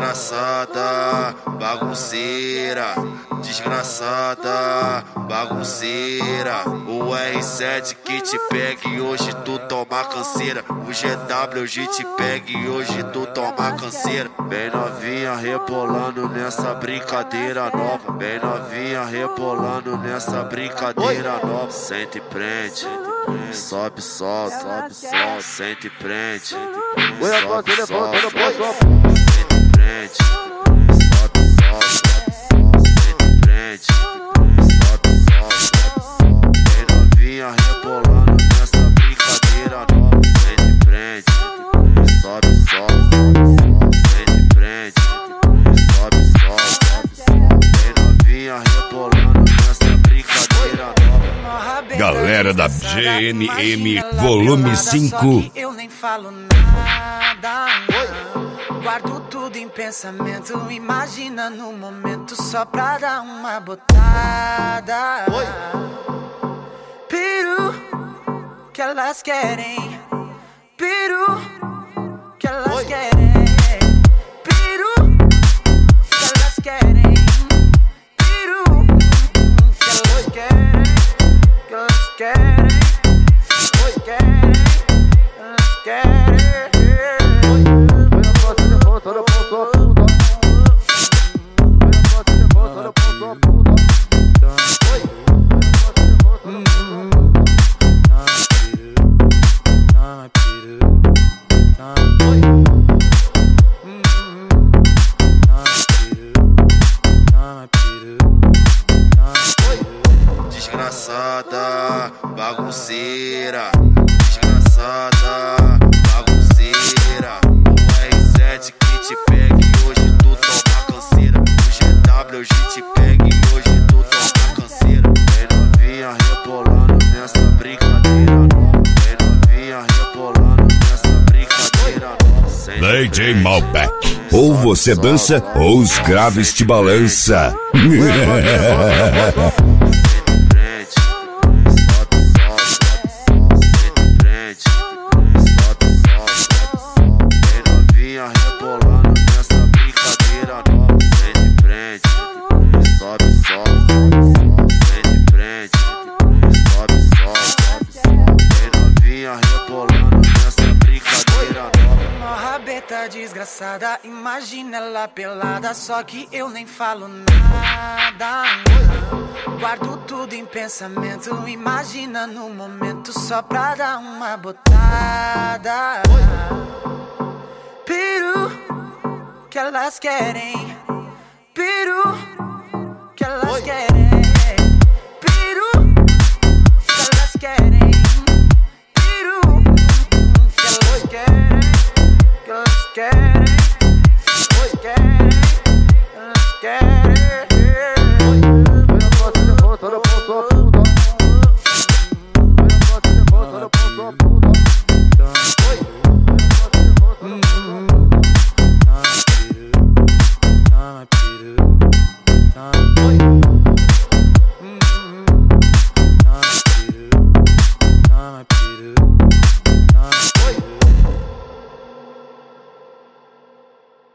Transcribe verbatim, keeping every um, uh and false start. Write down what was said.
Desgraçada, bagunceira, desgraçada, bagunceira. O R sete que te pega e hoje tu toma canseira. O G W hoje te pega e hoje tu toma canseira. Bem novinha rebolando nessa brincadeira nova. Bem novinha rebolando nessa brincadeira nova. Sente e prende, sobe, solta, sobe, solta, sente e prende, sobe, solta, sente e prende, sobe, solta, sente e prende, sobe, solta. Bem novinha rebolando nessa brincadeira nova. Sente e prende, sobe, solta, sente e prende, sobe, solta. Bem novinha rebolando nessa brincadeira nova. Galera da G N M Volume cinco. Eu nem falo nada, não. Guardo tudo em pensamento. Imagina no momento só pra dar uma botada. Peru que elas querem, peru que elas querem, peru que elas querem, peru que elas querem. Que elas querem, elas querem, elas querem. Desgraçada, bagunceira, desgraçada, bagunceira. O R sete que te pega e hoje tu toma canseira. O G W hoje te pega e hoje tu toma canseira. Bem novinha rebolando nessa brincadeira nova. Bem novinha rebolando nessa brincadeira nova. D J Malbec. Ou você dança ou os graves te balança. Rebolando nessa brincadeira nova. Sente e prende, sobe, sobe, sente e prende, sobe, sobe. Bem novinha rebolando nessa brincadeira nova. Uma rabeta desgraçada, imagina ela pelada. Só que eu nem falo nada, não. Guardo tudo em pensamento. Imagina no momento só pra dar uma botada. Peru que elas querem, peru que elas querem, peru que elas querem, peru que elas querem, que elas querem, elas querem, elas querem. Oi.